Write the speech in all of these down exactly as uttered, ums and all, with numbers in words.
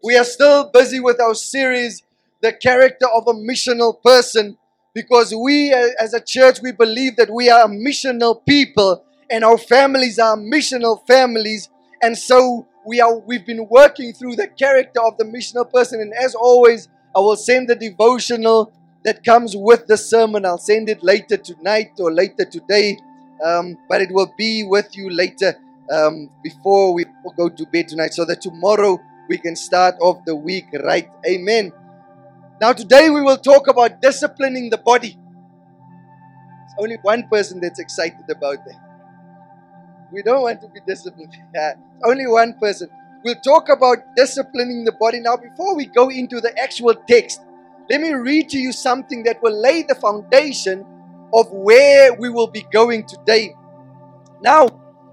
We are still busy with our series, The Character of a Missional Person, because we as a church, we believe that we are a missional people and our families are missional families. And so we are, we've been working through the character of the missional person. And as always, I will send the devotional that comes with the sermon. I'll send it later tonight or later today, um, but it will be with you later um, before we go to bed tonight, so that tomorrow we can start off the week right. Amen. Now today we will talk about disciplining the body. There's only one person that's excited about that. We don't want to be disciplined. Yeah, only one person. We'll talk about disciplining the body. Now before we go into the actual text, let me read to you something that will lay the foundation of where we will be going today. Now,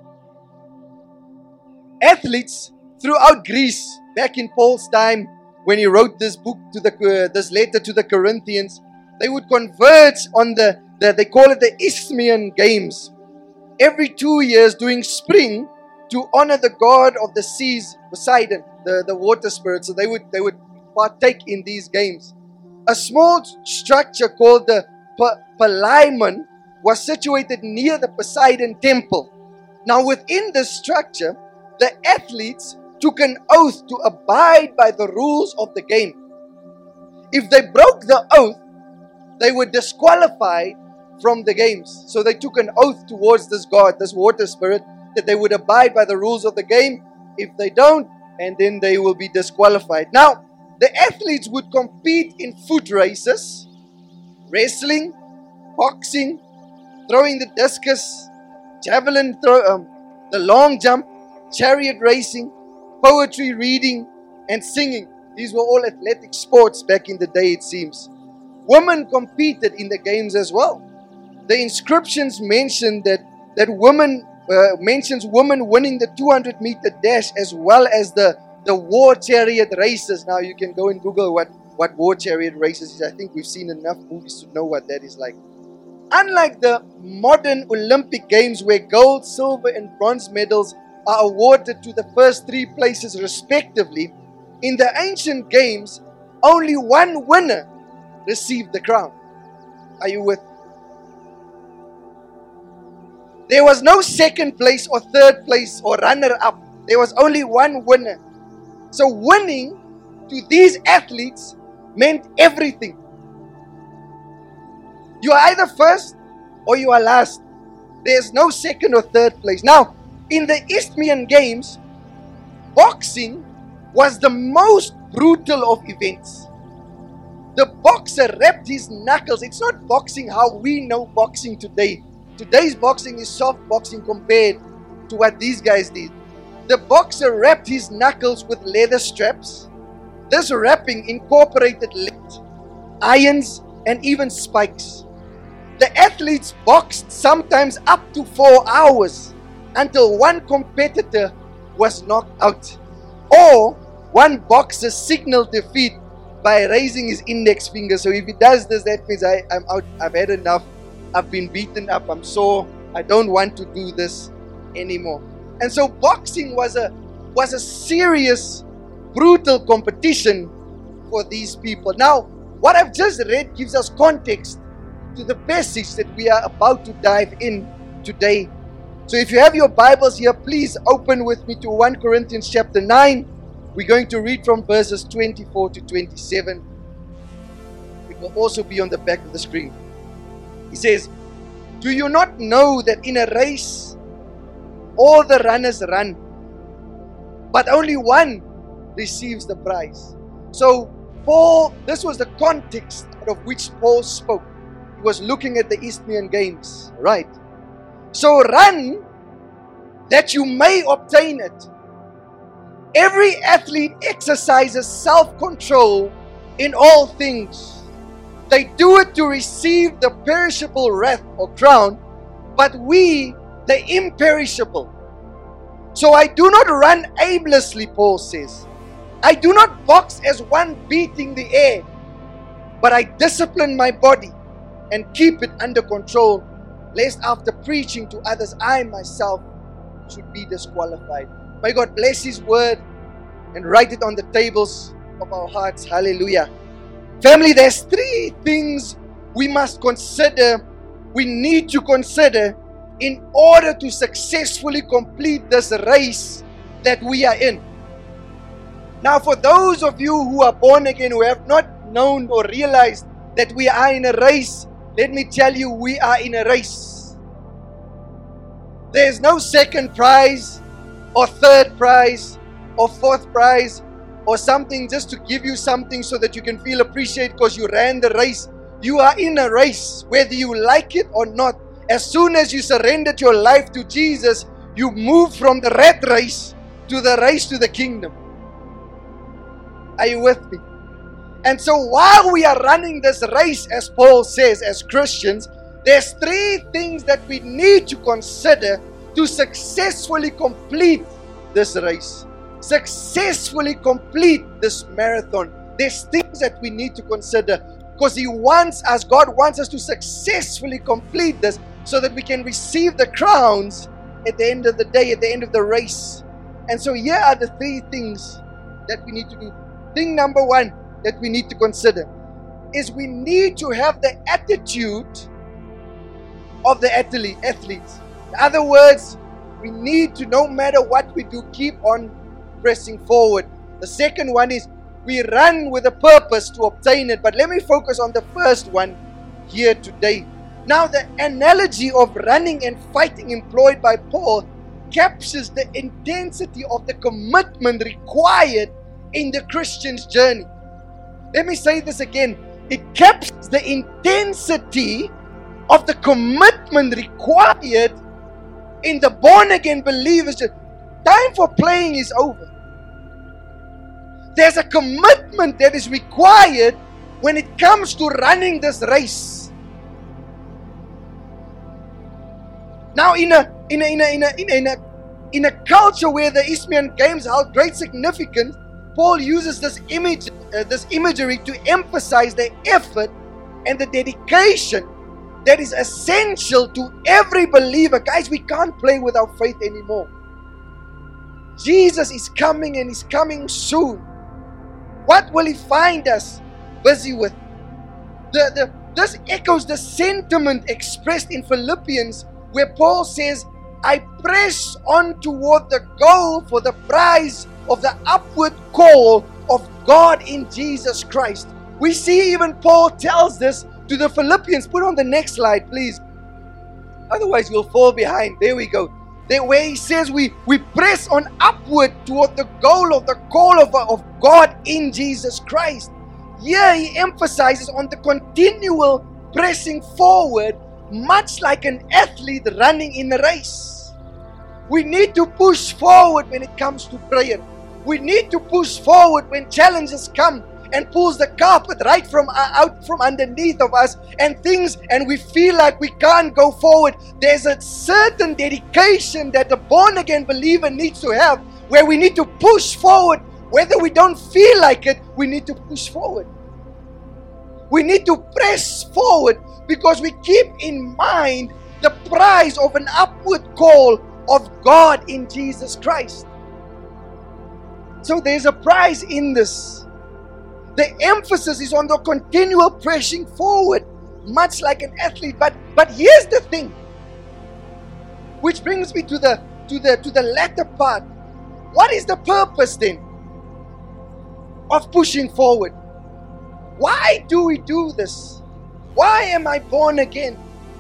athletes throughout Greece, back in Paul's time, when he wrote this book to the uh, this letter to the Corinthians, they would converge on the, the they call it the Isthmian Games, every two years during spring, to honor the god of the seas, Poseidon, the, the water spirit. So they would they would partake in these games. A small structure called the Palaemon was situated near the Poseidon temple. Now within this structure, the athletes took an oath to abide by the rules of the game. If they broke the oath, they were disqualified from the games. So they took an oath towards this god, this water spirit, that they would abide by the rules of the game. If they don't, and then they will be disqualified. Now, the athletes would compete in foot races, wrestling, boxing, throwing the discus, javelin throw, um, the long jump, chariot racing, poetry reading, and singing. These were all athletic sports back in the day, it seems. Women competed in the games as well. The inscriptions mention that that women uh, mentions women winning the two hundred meter dash as well as the the war chariot races. Now you can go and Google what what war chariot races is. I think we've seen enough movies to know what that is like. Unlike the modern Olympic Games, where gold, silver, and bronze medals are awarded to the first three places respectively, in the ancient games, only one winner received the crown. Are you with me? There was no second place or third place or runner-up. There was only one winner. So winning to these athletes meant everything. You are either first or you are last. There's no second or third place. Now, in the Isthmian Games, boxing was the most brutal of events. The boxer wrapped his knuckles. It's not boxing how we know boxing today. Today's boxing is soft boxing compared to what these guys did. The boxer wrapped his knuckles with leather straps. This wrapping incorporated lead, irons, and even spikes. The athletes boxed sometimes up to four hours until one competitor was knocked out, or one boxer signaled defeat by raising his index finger. So if he does this, that means I, I'm out, I've had enough, I've been beaten up, I'm sore, I don't want to do this anymore. And so boxing was a was a serious, brutal competition for these people. Now, what I've just read gives us context to the passage that we are about to dive in today. So if you have your Bibles here, please open with me to First Corinthians chapter nine. We're going to read from verses twenty-four to twenty-seven. It will also be on the back of the screen. He says, "Do you not know that in a race all the runners run, but only one receives the prize?" So Paul, this was the context out of which Paul spoke. He was looking at the Isthmian Games, right? So run that you may obtain it. Every athlete exercises self-control in all things. They do it to receive the perishable wreath or crown, but we the imperishable. So I do not run aimlessly, Paul says. I do not box as one beating the air, but I discipline my body and keep it under control, lest after preaching to others, I myself should be disqualified. May God bless His word. and write it on the tables of our hearts. Hallelujah. Family, there's three things we must consider, we need to consider in order to successfully complete this race that we are in. Now, for those of you who are born again, who have not known or realized that we are in a race, let me tell you, we are in a race. There's no second prize or third prize or fourth prize or something just to give you something so that you can feel appreciated because you ran the race. You are in a race, whether you like it or not. As soon as you surrendered your life to Jesus, you move from the rat race to the race to the kingdom. Are you with me? And so while we are running this race, as Paul says, as Christians, there's three things that we need to consider to successfully complete this race. Successfully complete this marathon. There's things that we need to consider because He wants us, God wants us to successfully complete this so that we can receive the crowns at the end of the day, at the end of the race. And so here are the three things that we need to do. Thing number one that we need to consider is we need to have the attitude of the athlete, athletes. In other words, we need to, no matter what we do, keep on pressing forward. The second one is we run with a purpose to obtain it. But let me focus on the first one here today. Now, the analogy of running and fighting employed by Paul captures the intensity of the commitment required in the Christian's journey. Let me say this again. It captures the intensity of the commitment required in the born-again believer's journey. Time for playing is over. There's a commitment that is required when it comes to running this race. Now, in a in a in a in a in a, in a, in a culture where the Isthmian Games held great significance, Paul uses this image, uh, this imagery to emphasize the effort and the dedication that is essential to every believer. Guys, we can't play without faith anymore. Jesus is coming and He's coming soon. What will He find us busy with? The, the, this echoes the sentiment expressed in Philippians where Paul says, I press on toward the goal for the prize of the upward call of God in Jesus Christ. We see even Paul tells this to the Philippians. Put on the next slide, please. Otherwise, we'll fall behind. There we go. There where he says we, we press on upward toward the goal of the call of, of God in Jesus Christ. Here he emphasizes on the continual pressing forward, much like an athlete running in a race. We need to push forward when it comes to prayer. We need to push forward when challenges come and pulls the carpet right from uh, out from underneath of us and things, and we feel like we can't go forward. There's a certain dedication that a born-again believer needs to have, where we need to push forward. Whether we don't feel like it, we need to push forward. We need to press forward because we keep in mind the prize of an upward call of God in Jesus Christ. So there's a prize in this. The emphasis is on the continual pressing forward, much like an athlete. But but here's the thing, which brings me to the to the to the latter part. What is the purpose then of pushing forward? Why do we do this? Why am I born again?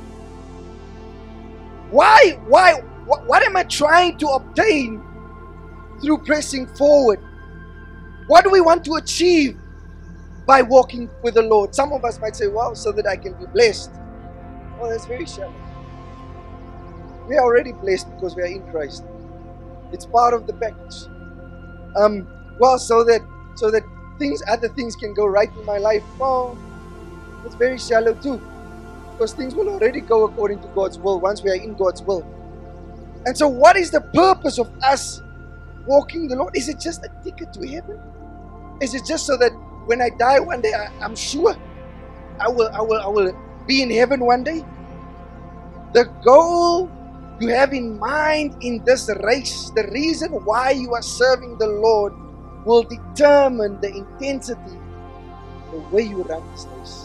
Why why what, what am I trying to obtain through pressing forward? What do we want to achieve by walking with the Lord? Some of us might say, well, so that I can be blessed. Well, that's very shallow. We are already blessed because we are in Christ. It's part of the package. Um, well, so that so that things, other things can go right in my life. Well, it's very shallow too. Because things will already go according to God's will once we are in God's will. And so what is the purpose of us walking the Lord? Is it just a ticket to heaven? Is it just so that when I die one day, I, I'm sure I will, I will, I will be in heaven one day? The goal you have in mind in this race, the reason why you are serving the Lord, will determine the intensity, the way you run this race.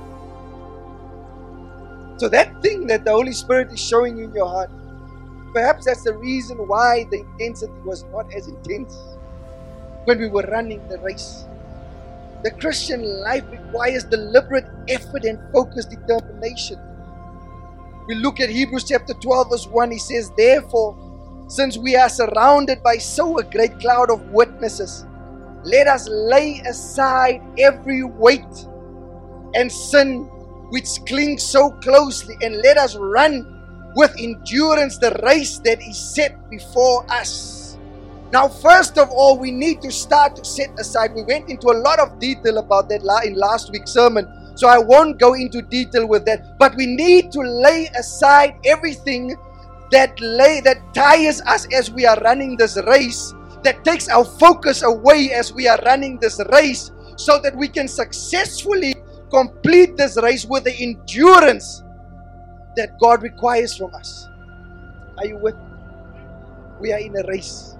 So that thing that the Holy Spirit is showing you in your heart, perhaps that's the reason why the intensity was not as intense when we were running the race. The Christian life requires deliberate effort and focused determination. We look at Hebrews chapter twelve verse one. He says, therefore, since we are surrounded by so a great cloud of witnesses, let us lay aside every weight and sin which clings so closely, and let us run with endurance the race that is set before us. Now, first of all, we need to start to set aside. We went into a lot of detail about that in last week's sermon, so I won't go into detail with that. But we need to lay aside everything that lay that tires us as we are running this race, that takes our focus away as we are running this race, so that we can successfully complete this race with the endurance that God requires from us. Are you with me? We are in a race.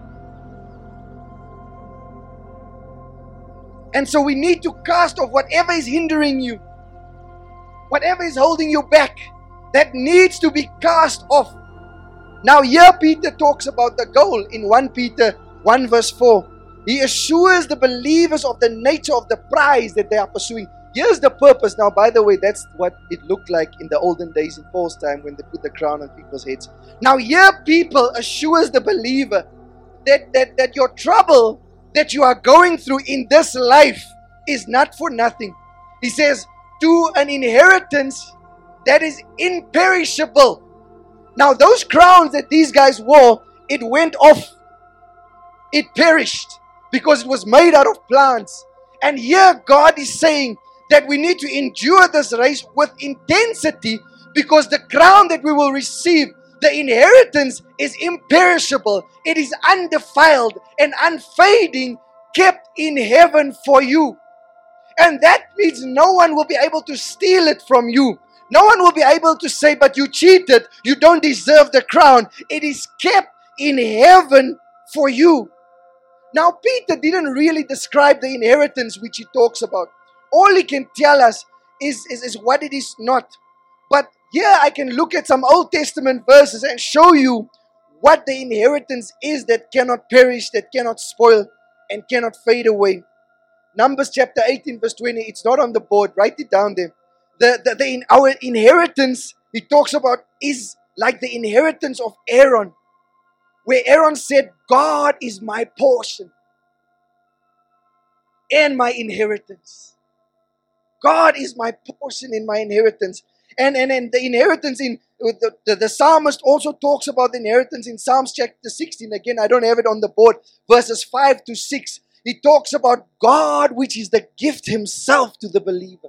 And so we need to cast off whatever is hindering you, whatever is holding you back, that needs to be cast off. Now here Peter talks about the goal in First Peter one verse four. He assures the believers of the nature of the prize that they are pursuing. Here's the purpose. Now, by the way, that's what it looked like in the olden days in Paul's time when they put the crown on people's heads. Now here people assures the believer that, that, that your trouble that you are going through in this life is not for nothing. He says, to an inheritance that is imperishable. Now those crowns that these guys wore, it went off. It perished because it was made out of plants. And here God is saying that we need to endure this race with intensity, because the crown that we will receive, the inheritance, is imperishable. It is undefiled and unfading, kept in heaven for you. And that means no one will be able to steal it from you. No one will be able to say, but you cheated, you don't deserve the crown. It is kept in heaven for you. Now, Peter didn't really describe the inheritance which he talks about. All he can tell us is, is, is what it is not. But here I can look at some Old Testament verses and show you what the inheritance is that cannot perish, that cannot spoil, and cannot fade away. Numbers chapter eighteen verse twenty, it's not on the board, write it down there. The, the, the in our inheritance, he talks about, is like the inheritance of Aaron, where Aaron said, God is my portion and my inheritance. God is my portion in my inheritance. And, and, and the inheritance in, the, the, the psalmist also talks about the inheritance in Psalms chapter sixteen. Again, I don't have it on the board. Verses five to six. He talks about God, which is the gift himself to the believer.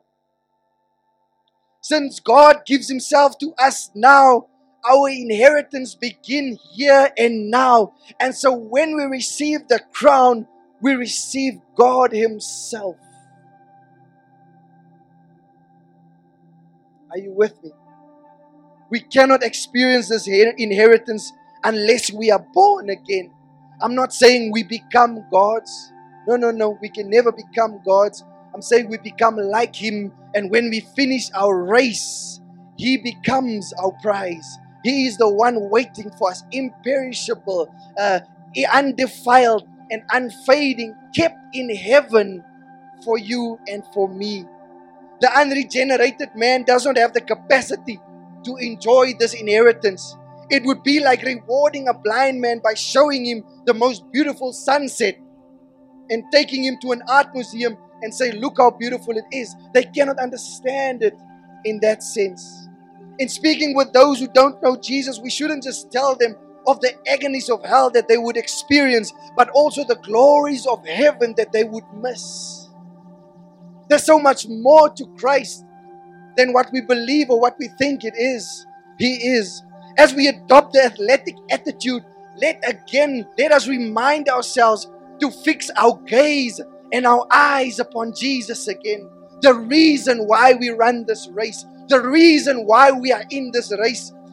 Since God gives himself to us now, our inheritance begin here and now. And so when we receive the crown, we receive God himself. Are you with me? We cannot experience this inheritance unless we are born again. I'm not saying we become gods. No, no, no. We can never become gods. I'm saying we become like him. And when we finish our race, he becomes our prize. He is the one waiting for us, imperishable, uh, undefiled, and unfading, kept in heaven for you and for me. The unregenerated man does not have the capacity to enjoy this inheritance. It would be like rewarding a blind man by showing him the most beautiful sunset and taking him to an art museum and say, look how beautiful it is. They cannot understand it in that sense. In speaking with those who don't know Jesus, we shouldn't just tell them of the agonies of hell that they would experience, but also the glories of heaven that they would miss. There's so much more to Christ than what we believe or what we think it is. He is. As we adopt the athletic attitude, let again, let us remind ourselves to fix our gaze and our eyes upon Jesus again. The reason why we run this race, the reason why we are in this race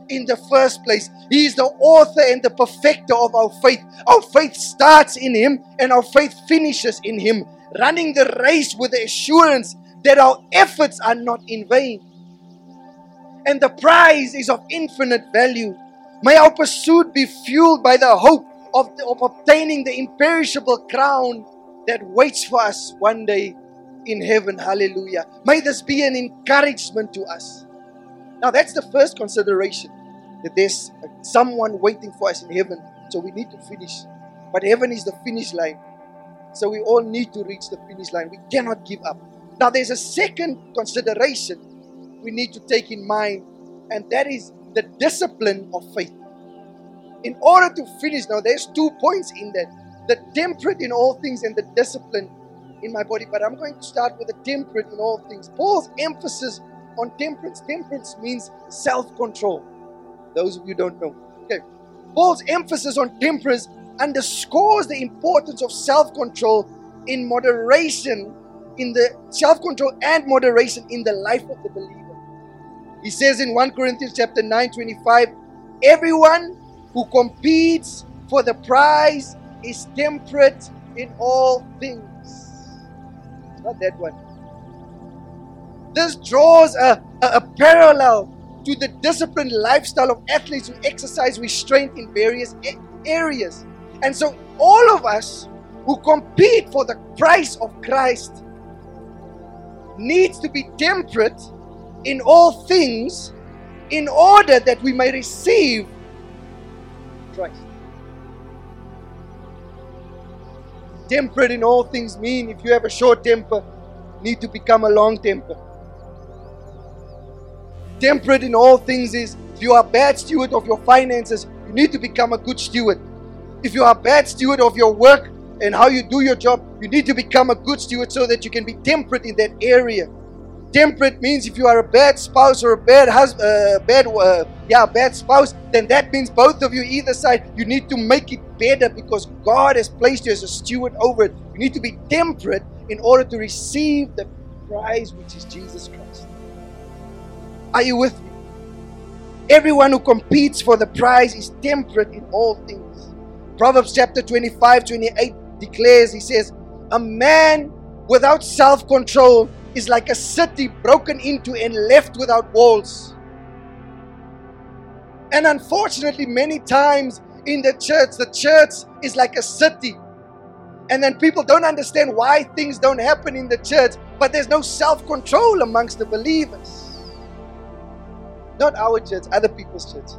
in the first place. He is the author and the perfecter of our faith. Our faith starts in Him and our faith finishes in Him, running the race with the assurance that our efforts are not in vain. And the prize is of infinite value. May our pursuit be fueled by the hope of, the, of obtaining the imperishable crown that waits for us one day in heaven. Hallelujah. May this be an encouragement to us. Now that's the first consideration, that there's someone waiting for us in heaven. So we need to finish. But heaven is the finish line. So we all need to reach the finish line. We cannot give up. Now there's a second consideration we need to take in mind, and that is the discipline of faith. In order to finish, now there's two points in that. The temperate in all things and the discipline in my body. But I'm going to start with the temperate in all things. Paul's emphasis on temperance. Temperance means self-control. Those of you who don't know. Okay. Paul's emphasis on temperance underscores the importance of self-control in moderation, in the self-control and moderation in the life of the believer. He says in First Corinthians chapter nine, twenty-five, everyone who competes for the prize is temperate in all things. It's not that one. This draws a, a, a parallel to the disciplined lifestyle of athletes who exercise restraint in various a- areas. And so all of us who compete for the prize of Christ needs to be temperate in all things in order that we may receive Christ. Temperate in all things mean if you have a short temper, need to become a long temper. Temperate in all things is if you are a bad steward of your finances, you need to become a good steward. If you are a bad steward of your work and how you do your job, you need to become a good steward so that you can be temperate in that area. Temperate means if you are a bad spouse or a bad husband, uh, bad, uh, yeah, bad spouse, then that means both of you, either side, you need to make it better because God has placed you as a steward over it. You need to be temperate in order to receive the prize, which is Jesus Christ. Are you with me? Everyone who competes for the prize is temperate in all things. Proverbs chapter twenty-five, twenty-eight declares, he says, a man without self-control is like a city broken into and left without walls. And unfortunately, many times in the church, the church is like a city. And then people don't understand why things don't happen in the church, but there's no self-control amongst the believers. Not our church, other people's church.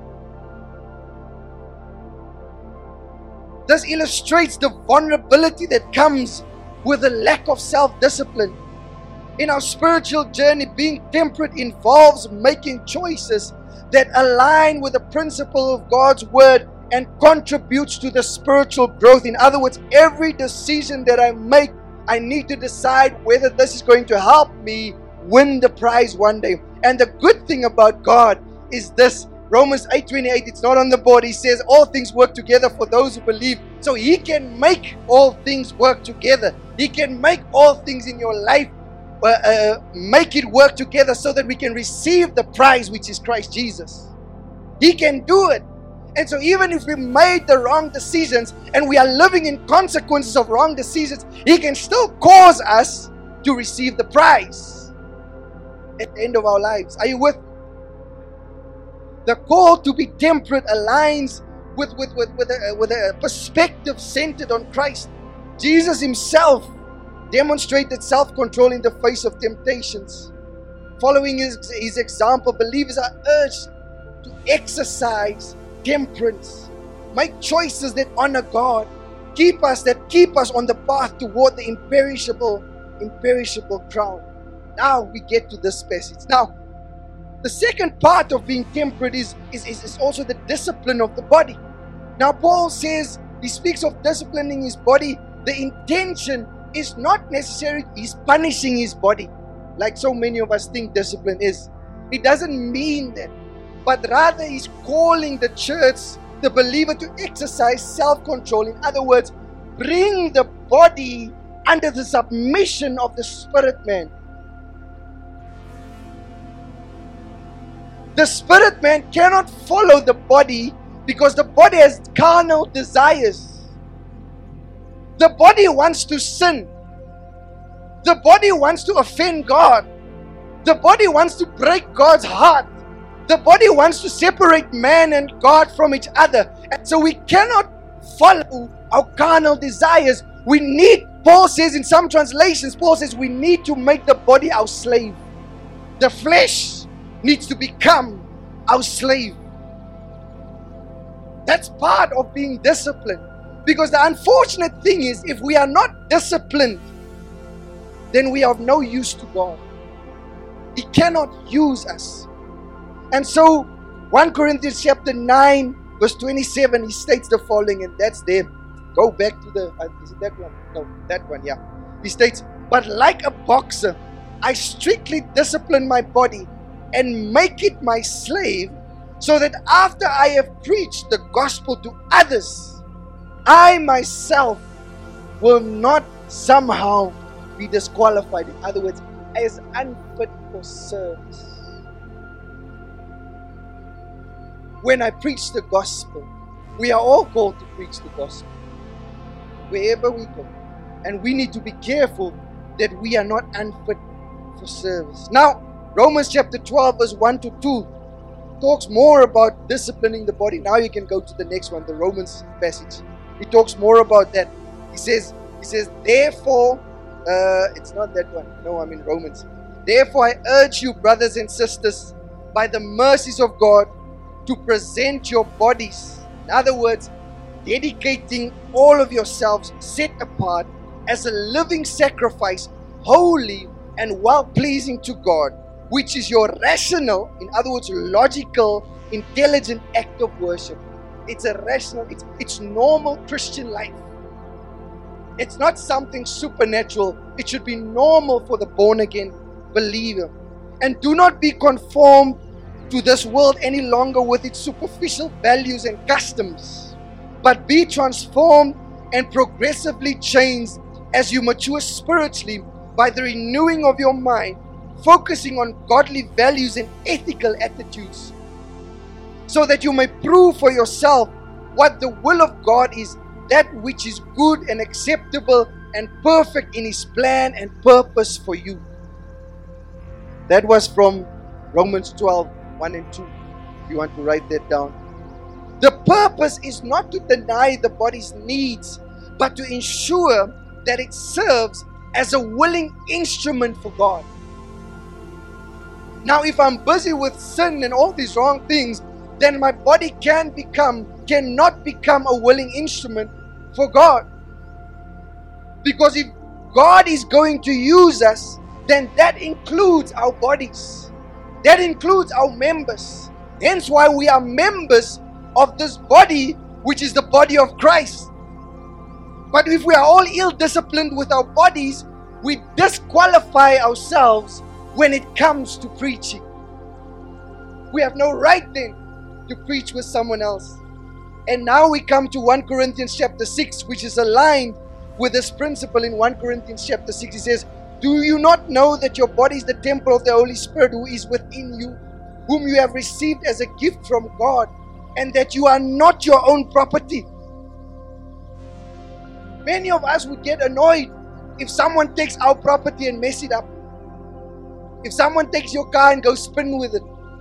This illustrates the vulnerability that comes with a lack of self-discipline. In our spiritual journey, being temperate involves making choices that align with the principle of God's word and contributes to the spiritual growth. In other words, every decision that I make, I need to decide whether this is going to help me win the prize one day. And the good thing about God is this. Romans eight twenty-eight, it's not on the board. He says all things work together for those who believe. So He can make all things work together. He can make all things in your life uh, uh, make it work together so that we can receive the prize, which is Christ Jesus. He can do it. And so even if we made the wrong decisions and we are living in consequences of wrong decisions, He can still cause us to receive the prize at the end of our lives. Are you with me? The call to be temperate aligns with, with, with, with, a, with a perspective centered on Christ. Jesus Himself demonstrated self-control in the face of temptations. Following his, his example, believers are urged to exercise temperance. Make choices that honor God. Keep us that keep us on the path toward the imperishable, imperishable crown. Now we get to this passage. Now, the second part of being temperate is, is, is, is also the discipline of the body. Now, Paul says, he speaks of disciplining his body. The intention is not necessarily he's punishing his body, like so many of us think discipline is. It doesn't mean that. But rather, he's calling the church, the believer, to exercise self-control. In other words, bring the body under the submission of the spirit man. The spirit man cannot follow the body because the body has carnal desires. The body wants to sin. The body wants to offend God. The body wants to break God's heart. The body wants to separate man and God from each other. And so we cannot follow our carnal desires. We need, Paul says in some translations, Paul says we need to make the body our slave. The flesh needs to become our slave. That's part of being disciplined. Because the unfortunate thing is, if we are not disciplined, then we are of no use to God. He cannot use us. And so, First Corinthians chapter nine, verse twenty-seven, he states the following, and that's there. Go back to the, uh, is it that one? No, that one, yeah. He states, but like a boxer, I strictly discipline my body and make it my slave, so that after I have preached the gospel to others, I myself will not somehow be disqualified. In other words, as unfit for service. When I preach the gospel, we are all called to preach the gospel wherever we go, and we need to be careful that we are not unfit for service. Now, Romans chapter twelve, verse one to two talks more about disciplining the body. Now you can go to the next one, the Romans passage. He talks more about that. He says, he says, therefore, uh, it's not that one. No, I'm in Romans. Therefore, I urge you, brothers and sisters, by the mercies of God, to present your bodies. In other words, dedicating all of yourselves set apart as a living sacrifice, holy and well-pleasing to God, which is your rational, in other words, logical, intelligent act of worship. It's a rational, it's, it's normal Christian life. It's not something supernatural. It should be normal for the born-again believer. And do not be conformed to this world any longer with its superficial values and customs, but be transformed and progressively changed as you mature spiritually by the renewing of your mind, focusing on godly values and ethical attitudes, so that you may prove for yourself what the will of God is, that which is good and acceptable and perfect in His plan and purpose for you. That was from Romans twelve, one and two. If you want to write that down. The purpose is not to deny the body's needs, but to ensure that it serves as a willing instrument for God. Now, if I'm busy with sin and all these wrong things, then my body can become, cannot become a willing instrument for God. Because if God is going to use us, then that includes our bodies. That includes our members. Hence why we are members of this body, which is the body of Christ. But if we are all ill-disciplined with our bodies, we disqualify ourselves when it comes to preaching. We have no right then to preach with someone else. And now we come to First Corinthians chapter six, which is aligned with this principle. In First Corinthians chapter six, he says, do you not know that your body is the temple of the Holy Spirit who is within you, whom you have received as a gift from God, and that you are not your own property? Many of us would get annoyed if someone takes our property and mess it up. If someone takes your car and goes spin with it.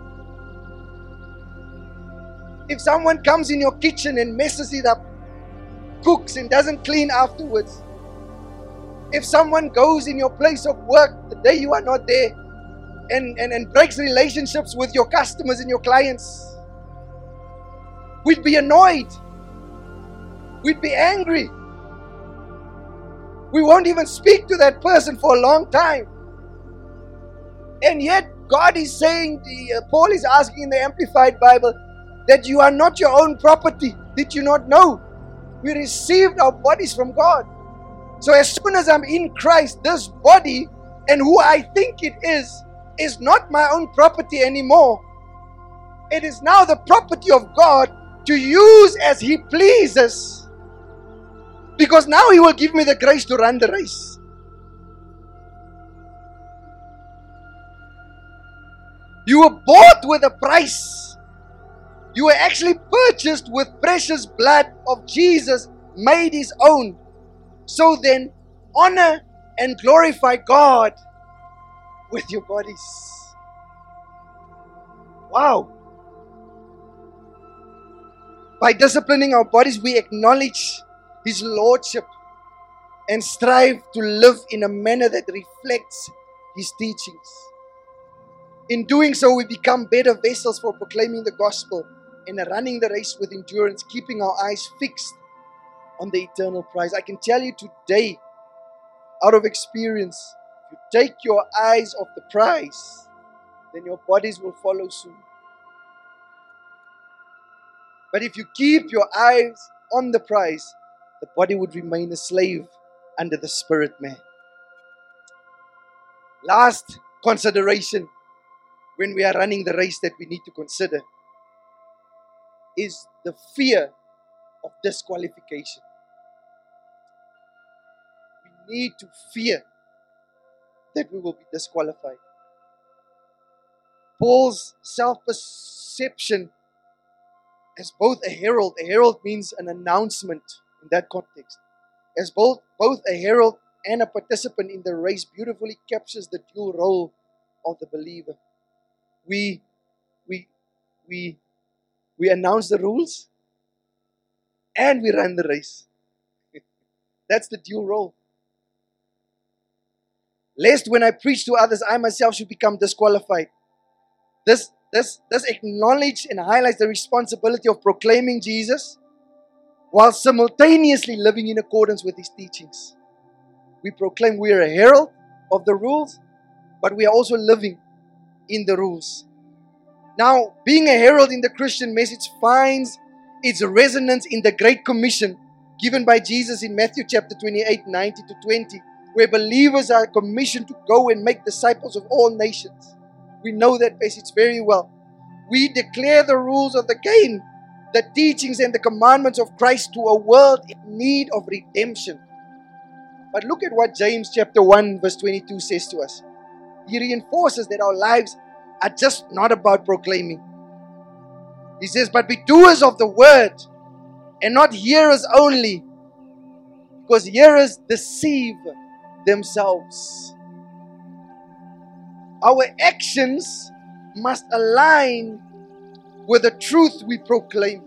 If someone comes in your kitchen and messes it up, cooks and doesn't clean afterwards. If someone goes in your place of work the day you are not there and, and, and breaks relationships with your customers and your clients, we'd be annoyed. We'd be angry. We won't even speak to that person for a long time. And yet God is saying, the, uh, Paul is asking in the Amplified Bible, that you are not your own property. Did you not know? We received our bodies from God. So as soon as I'm in Christ, this body and who I think it is, is not my own property anymore. It is now the property of God to use as He pleases. Because now He will give me the grace to run the race. You were bought with a price. You were actually purchased with precious blood of Jesus, made His own. So then, honor and glorify God with your bodies. Wow. By disciplining our bodies, we acknowledge His Lordship and strive to live in a manner that reflects His teachings. In doing so, we become better vessels for proclaiming the gospel and running the race with endurance, keeping our eyes fixed on the eternal prize. I can tell you today, out of experience, if you take your eyes off the prize, then your bodies will follow soon. But if you keep your eyes on the prize, the body would remain a slave under the spirit man. Last consideration when we are running the race that we need to consider is the fear of disqualification. We need to fear that we will be disqualified. Paul's self-perception as both a herald, a herald means an announcement in that context, as both, both a herald and a participant in the race beautifully captures the dual role of the believer. We, we, we, we announce the rules and we run the race. That's the dual role. Lest when I preach to others, I myself should become disqualified. This, this, this acknowledges and highlights the responsibility of proclaiming Jesus while simultaneously living in accordance with His teachings. We proclaim we are a herald of the rules, but we are also living in the rules. Now, being a herald in the Christian message finds its resonance in the Great Commission given by Jesus in Matthew chapter twenty-eight, nineteen to twenty, where believers are commissioned to go and make disciples of all nations. We know that passage very well. We declare the rules of the game, the teachings and the commandments of Christ to a world in need of redemption. But look at what James chapter one verse twenty-two says to us. He reinforces that our lives are just not about proclaiming. He says, but be doers of the word and not hearers only, because hearers deceive themselves. Our actions must align with the truth we proclaim.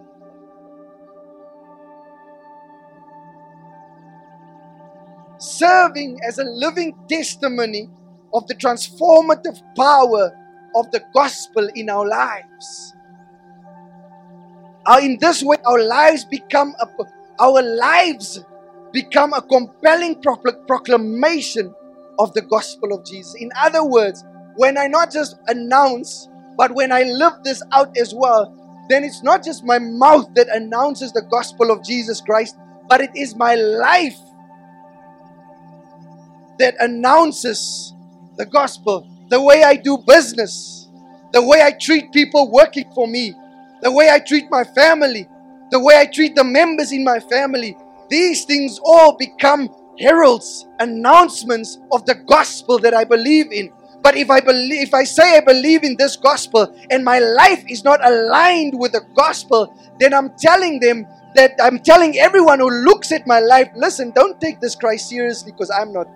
Serving as a living testimony of the transformative power of the gospel in our lives. Uh, in this way, our lives become a, our lives become a compelling procl- proclamation of the gospel of Jesus. In other words, when I not just announce, but when I live this out as well, then it's not just my mouth that announces the gospel of Jesus Christ, but it is my life that announces the gospel. The way I do business, the way I treat people working for me, the way I treat my family, the way I treat the members in my family. These things all become heralds, announcements of the gospel that I believe in. But if I believe, if I say I believe in this gospel and my life is not aligned with the gospel, then I'm telling them that I'm telling everyone who looks at my life, listen, don't take this Christ seriously because I'm not.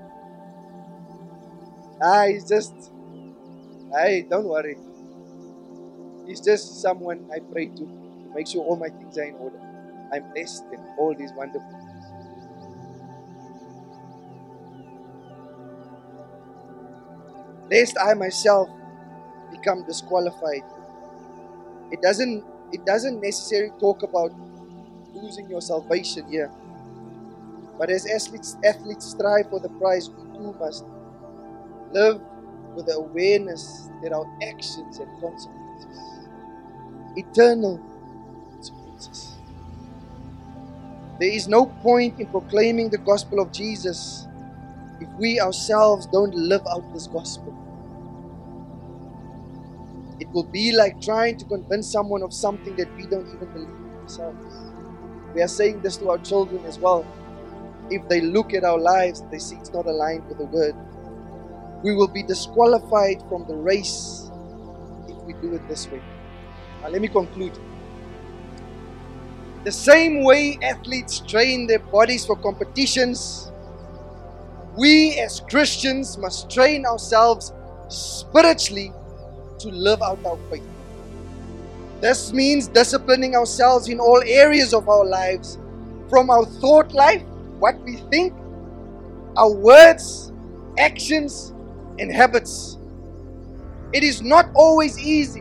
Ah, he's just, hey, don't worry. He's just someone I pray to to make sure all my things are in order. I'm blessed and all these wonderful things. Lest I myself become disqualified. It doesn't, it doesn't necessarily talk about losing your salvation here. But as athletes, athletes strive for the prize, we too must live with the awareness that our actions have consequences. Eternal consequences. There is no point in proclaiming the gospel of Jesus if we ourselves don't live out this gospel. It will be like trying to convince someone of something that we don't even believe in ourselves. We are saying this to our children as well. If they look at our lives, they see it's not aligned with the word, we will be disqualified from the race we do it this way. Now, let me conclude. The same way athletes train their bodies for competitions, we as Christians must train ourselves spiritually to live out our faith. This means disciplining ourselves in all areas of our lives, from our thought life, what we think, our words, actions, and habits. It is not always easy,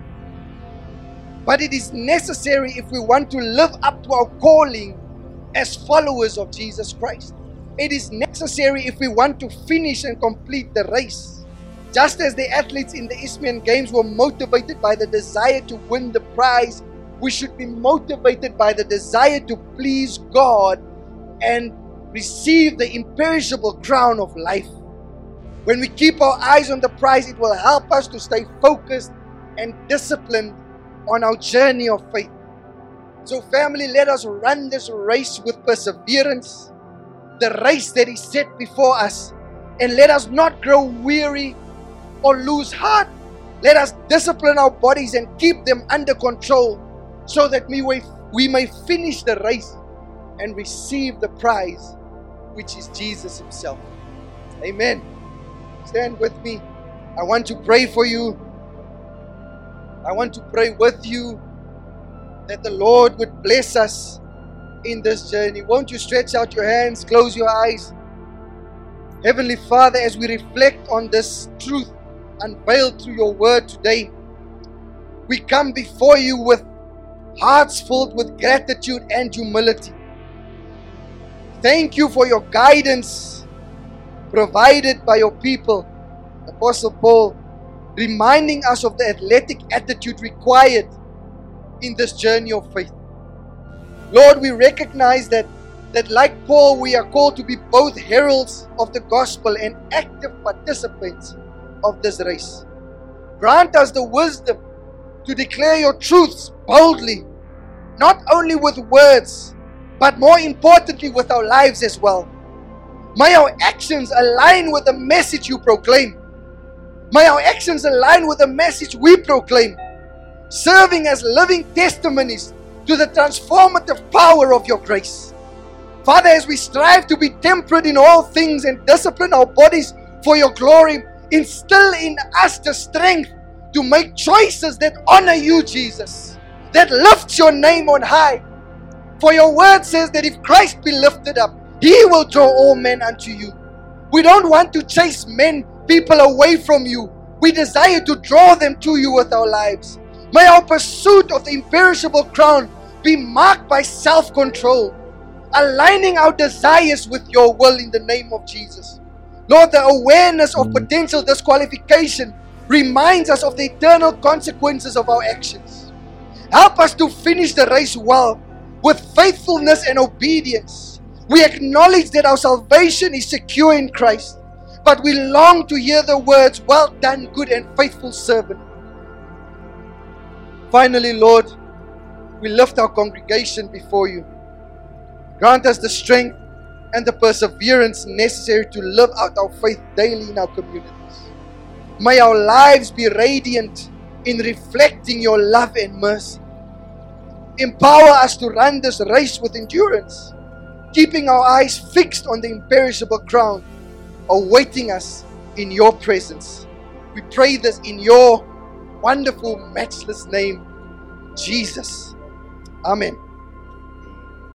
but it is necessary if we want to live up to our calling as followers of Jesus Christ. It is necessary if we want to finish and complete the race. Just as the athletes in the Isthmian Games were motivated by the desire to win the prize, we should be motivated by the desire to please God and receive the imperishable crown of life. When we keep our eyes on the prize, it will help us to stay focused and disciplined on our journey of faith. So family, let us run this race with perseverance, the race that is set before us, and let us not grow weary or lose heart. Let us discipline our bodies and keep them under control so that we may, we may finish the race and receive the prize, which is Jesus Himself. Amen. Stand with me. I want to pray for you. I want to pray with you that the Lord would bless us in this journey. Won't you stretch out your hands, close your eyes. Heavenly Father, as we reflect on this truth unveiled through your word today, we come before you with hearts filled with gratitude and humility. Thank you for your guidance provided by your people, Apostle Paul, reminding us of the athletic attitude required in this journey of faith. Lord, we recognize that, that like Paul, we are called to be both heralds of the gospel and active participants of this race. Grant us the wisdom to declare your truths boldly, not only with words, but more importantly with our lives as well. May our actions align with the message you proclaim. May our actions align with the message we proclaim, serving as living testimonies to the transformative power of your grace. Father, as we strive to be temperate in all things and discipline our bodies for your glory, instill in us the strength to make choices that honor you, Jesus, that lifts your name on high. For your word says that if Christ be lifted up, He will draw all men unto you. We don't want to chase men, people away from you. We desire to draw them to you with our lives. May our pursuit of the imperishable crown be marked by self-control, aligning our desires with your will in the name of Jesus. Lord, the awareness of potential disqualification reminds us of the eternal consequences of our actions. Help us to finish the race well with faithfulness and obedience. We acknowledge that our salvation is secure in Christ, but we long to hear the words, "Well done, good and faithful servant." Finally, Lord, we lift our congregation before you. Grant us the strength and the perseverance necessary to live out our faith daily in our communities. May our lives be radiant in reflecting your love and mercy. Empower us to run this race with endurance, keeping our eyes fixed on the imperishable crown awaiting us in your presence. We pray this in your wonderful, matchless name, Jesus. Amen.